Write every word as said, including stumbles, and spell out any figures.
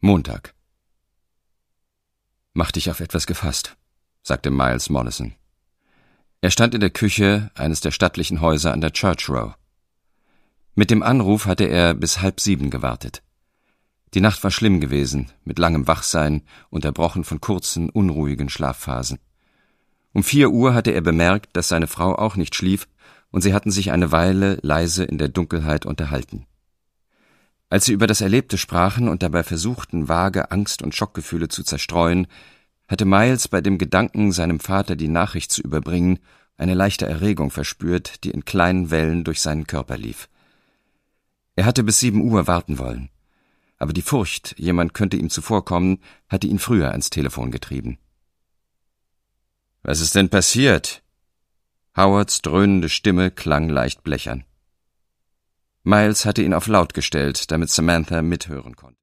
Montag. »Mach dich auf etwas gefasst«, sagte Miles Mollison. Er stand in der Küche eines der stattlichen Häuser an der Church Row. Mit dem Anruf hatte er bis halb sieben gewartet. Die Nacht war schlimm gewesen, mit langem Wachsein, unterbrochen von kurzen, unruhigen Schlafphasen. Um vier Uhr hatte er bemerkt, dass seine Frau auch nicht schlief, und sie hatten sich eine Weile leise in der Dunkelheit unterhalten. Als sie über das Erlebte sprachen und dabei versuchten, vage Angst- und Schockgefühle zu zerstreuen, hatte Miles bei dem Gedanken, seinem Vater die Nachricht zu überbringen, eine leichte Erregung verspürt, die in kleinen Wellen durch seinen Körper lief. Er hatte bis sieben Uhr warten wollen, aber die Furcht, jemand könnte ihm zuvorkommen, hatte ihn früher ans Telefon getrieben. »Was ist denn passiert?« Howards dröhnende Stimme klang leicht blechern. Miles hatte ihn auf laut gestellt, damit Samantha mithören konnte.